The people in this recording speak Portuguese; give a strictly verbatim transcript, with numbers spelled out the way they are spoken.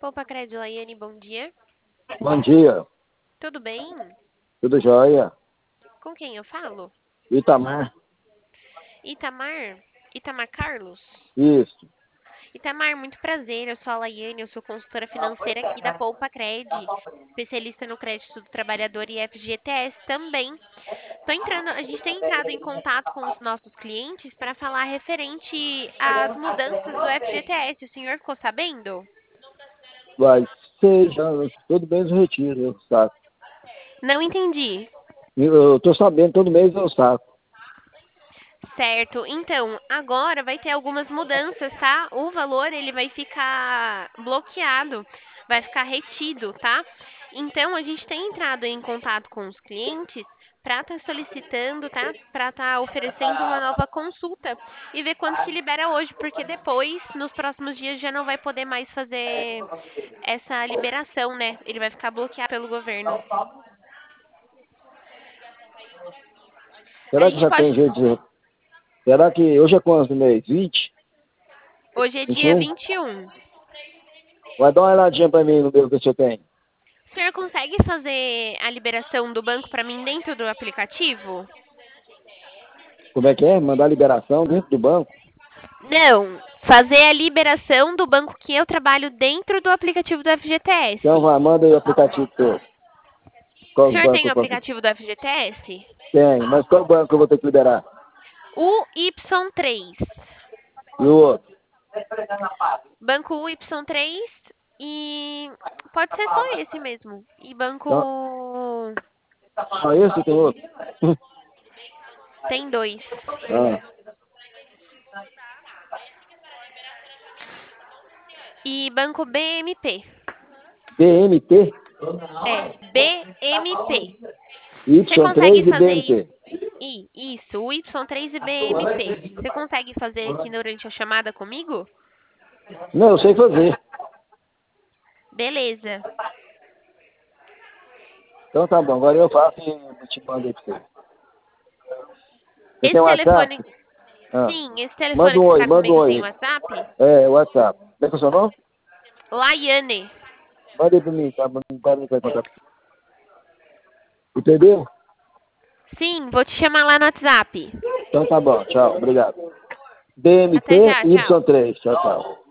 Poupa Crédito, Laiane, bom dia. Bom dia, Tudo bem? tudo jóia? Com quem eu falo? Itamar, Itamar? Itamar Carlos? isso. Itamar, muito prazer. Eu sou a Laiane, eu sou consultora financeira aqui da Poupa Cred, especialista no crédito do trabalhador e F G T S também. Tô entrando, a gente tem entrado em contato com os nossos clientes para falar referente às mudanças do F G T S. O senhor ficou sabendo? Vai ser já, todo mês eu retiro, eu saco. Não entendi. Eu tô sabendo, todo mês eu saco. Certo. Então, agora vai ter algumas mudanças, tá? O valor ele vai ficar bloqueado, vai ficar retido, tá? Então, a gente tem entrado em contato com os clientes para estar solicitando, tá? Para estar oferecendo uma nova consulta e ver quanto que libera hoje, porque depois, nos próximos dias, já não vai poder mais fazer essa liberação, né? Ele vai ficar bloqueado pelo governo. A Será que gente já pode. tem jeito de... Será que hoje é quanto do mês? vinte? Hoje é dia vinte e um? vinte e um. Vai dar uma olhadinha pra mim no meu que você tem. O senhor consegue fazer a liberação do banco para mim dentro do aplicativo? Como é que é? Mandar liberação dentro do banco? Não, fazer a liberação do banco que eu trabalho dentro do aplicativo do Então F G T S. vai, manda aí o aplicativo todo. O Qual os senhor bancos tem o eu posso... aplicativo do F G T S? Tem, mas qual banco eu vou ter que liberar? O Y três. E o outro? Banco U Y três e pode ser só esse mesmo. E Então, banco só esse ou tem outro? tem dois. Ah, E banco B M P. B M T, É, B M P. Você Y consegue três e fazer B M isso? T. I- Isso, o Y três e B M P. Você consegue fazer aqui durante a chamada comigo? Não, eu sei fazer. Beleza. Então tá bom, agora eu faço e eu te mando aí pra você. Você tem Esse WhatsApp? telefone. Ah. Sim, esse Manda telefone um que oi, está manda um comigo tem oi. WhatsApp? É, WhatsApp. Como é que é o seu nome? Laiane. Manda aí pra mim, tá? Manda pra mim, vai contar. Entendeu? Sim, vou te chamar lá no WhatsApp. Então tá bom, tchau, obrigado. Até B M T já, tchau. Y três, tchau, tchau.